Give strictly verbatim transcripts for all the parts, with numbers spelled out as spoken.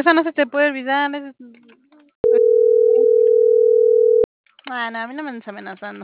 Eso no se te puede olvidar, es Ah, no, a mí no me andes amenazando.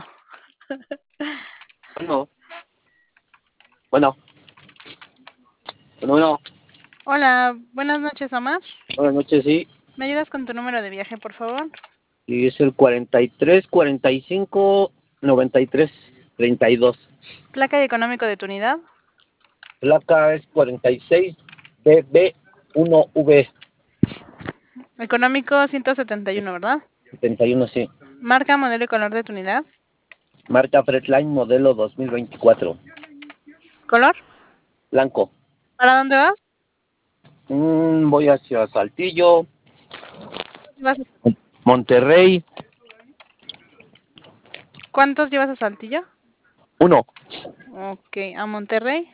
Bueno. Bueno. Bueno, bueno. Hola, buenas noches, Omar. Buenas noches, sí. ¿Me ayudas con tu número de viaje, por favor? Y es el cuarenta y tres, cuarenta y cinco, noventa y tres, treinta y dos. ¿Placa y económico de tu unidad? Placa es cuarenta y seis B B uno V. Económico ciento setenta y uno, ¿verdad? setenta y uno, sí. Marca, modelo y color de tu unidad. Marca Fredline, modelo dos mil veinticuatro. ¿Color? Blanco. ¿Para dónde vas? Mm, voy hacia Saltillo. ¿Vas? Monterrey. ¿Cuántos llevas a Saltillo? Uno. Ok, ¿a Monterrey?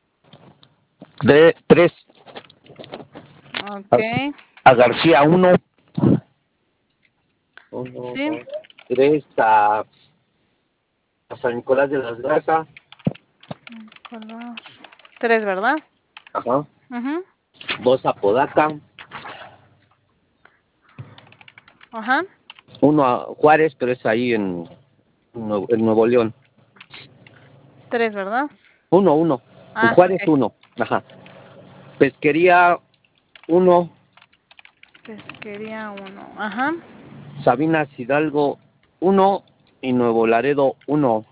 De tres. Ok. A, a García, uno. Uno, Sí. dos, tres. A, a San Nicolás de las Garza. Color. Tres, ¿verdad? Ajá. Ajá. Dos a Podaca. Ajá. Uno a Juárez, pero es ahí en Nuevo, en Nuevo León. Tres, ¿verdad? Uno, uno. En Ah, Juárez, ok. uno. Ajá. Pesquería, uno. Pesquería uno. Ajá. Sabinas Hidalgo, uno. Y Nuevo Laredo, uno.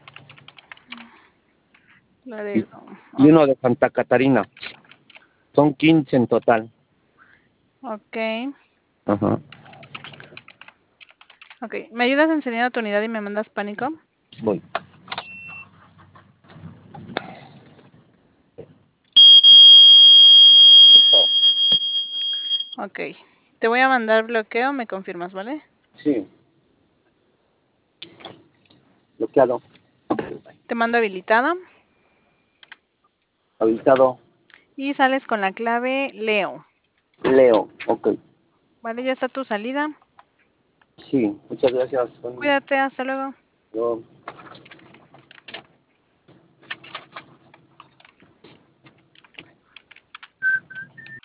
Y, Laredo. y Ok. uno de Santa Catarina. Son quince en total. Ok. Ajá. Ok. ¿Me ayudas enseñando tu unidad y me mandas pánico? Voy. Ok. Te voy a mandar bloqueo, me confirmas, ¿vale? Sí. Bloqueado. Te mando habilitada. Habilitado. Y sales con la clave Leo. Leo. Ok. Vale, ya está tu salida. Sí. Muchas gracias. Cuídate, hasta luego. Yo.